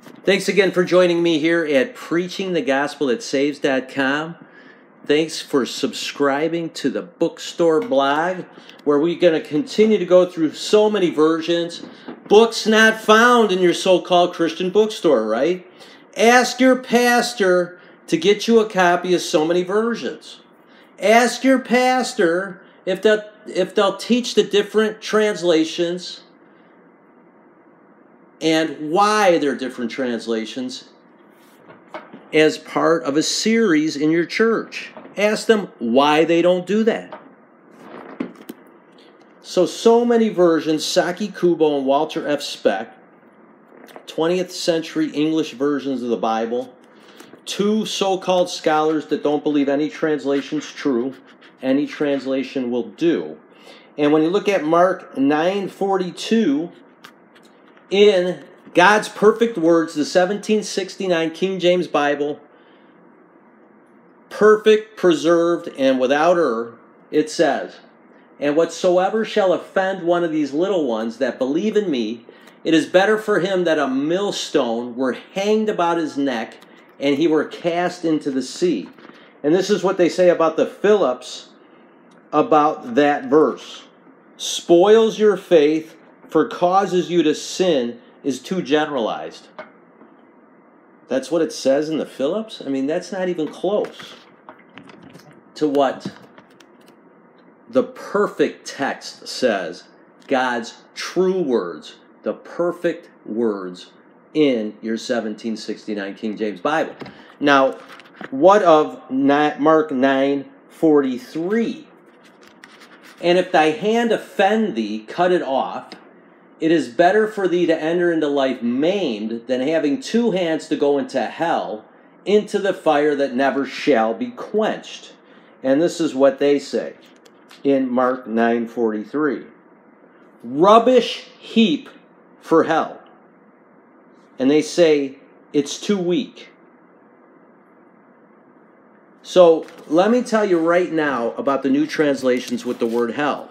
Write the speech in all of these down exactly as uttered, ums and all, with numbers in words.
Thanks again for joining me here at Preaching the Gospel That Saves dot com. Thanks for subscribing to the bookstore blog, where we're going to continue to go through so many versions. Books not found in your so-called Christian bookstore, right? Ask your pastor to get you a copy of so many versions. Ask your pastor if they'll, if they'll teach the different translations and why they're different translations as part of a series in your church. Ask them why they don't do that. So, so many versions, Saki Kubo and Walter F. Speck, twentieth century English versions of the Bible, two so-called scholars that don't believe any translation's true, any translation will do. And when you look at Mark nine forty-two, in God's perfect words, the seventeen sixty-nine King James Bible, perfect, preserved, and without error, it says, "And whatsoever shall offend one of these little ones that believe in me, it is better for him that a millstone were hanged about his neck, and he were cast into the sea." And this is what they say about the Phillips about that verse. "Spoils your faith, for causes you to sin," is too generalized. That's what it says in the Phillips? I mean, that's not even close to what the perfect text says, God's true words, the perfect words in your seventeen sixty-nine King James Bible. Now, what of Mark nine forty-three? "And if thy hand offend thee, cut it off. It is better for thee to enter into life maimed than having two hands to go into hell, into the fire that never shall be quenched." And this is what they say in Mark nine forty-three. Rubbish heap for hell. And they say it's too weak. So let me tell you right now about the new translations with the word hell.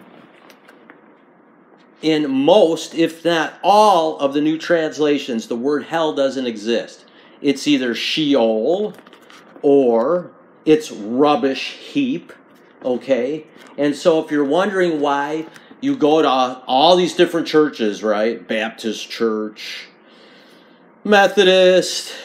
In most, if not all, of the new translations, the word hell doesn't exist. It's either Sheol or it's rubbish heap, okay? And so if you're wondering why you go to all these different churches, right? Baptist church, Methodist,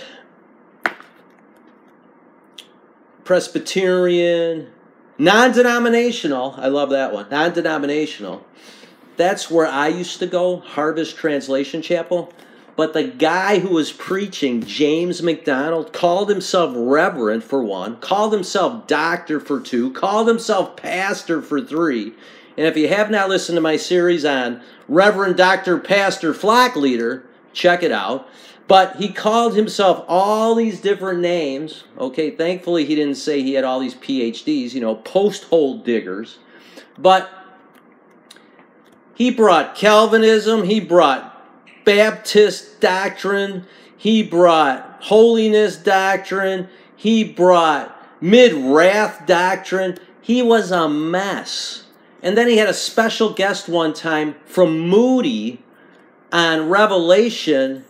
Presbyterian, non-denominational, I love that one, non-denominational. That's where I used to go, Harvest Translation Chapel. But the guy who was preaching, James MacDonald, called himself reverend for one, called himself doctor for two, called himself pastor for three. And if you have not listened to my series on Reverend Doctor Pastor Flock Leader, check it out. But he called himself all these different names. Okay, thankfully he didn't say he had all these P H Ds, you know, post-hole diggers. But he brought Calvinism, he brought Baptist doctrine, he brought holiness doctrine, he brought mid-wrath doctrine. He was a mess. And then he had a special guest one time from Moody on Revelation.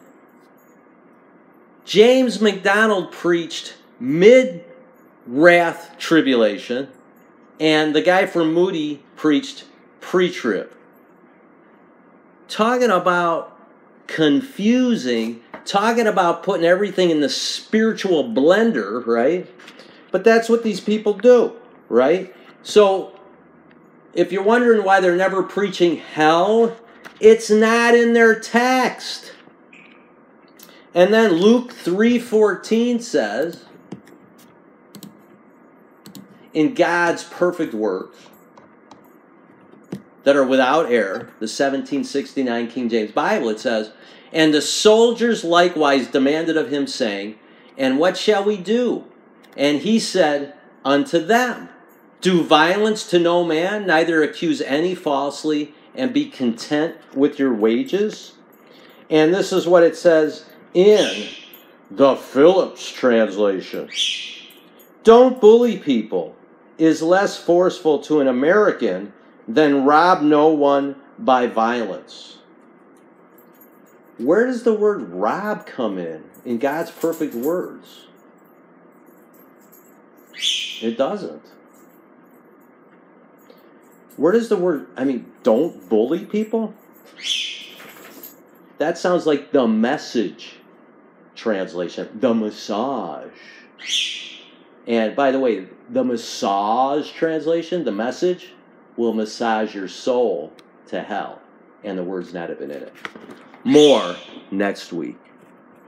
James MacDonald preached mid-wrath tribulation, and the guy from Moody preached pre-trib. Talking about confusing, talking about putting everything in the spiritual blender, right? But that's what these people do, right? So if you're wondering why they're never preaching hell, it's not in their text. And then Luke three fourteen says, in God's perfect works that are without error, the seventeen sixty-nine King James Bible, it says, "And the soldiers likewise demanded of him, saying, And what shall we do? And he said unto them, Do violence to no man, neither accuse any falsely, and be content with your wages." And this is what it says in the Phillips translation. "Don't bully people is less forceful to an American than rob no one by violence." Where does the word rob come in in God's perfect words? It doesn't. Where does the word, I mean, don't bully people? That sounds like the Message translation, the massage. And by the way, the massage translation, the Message, will massage your soul to hell. And the word's not even in it. More next week.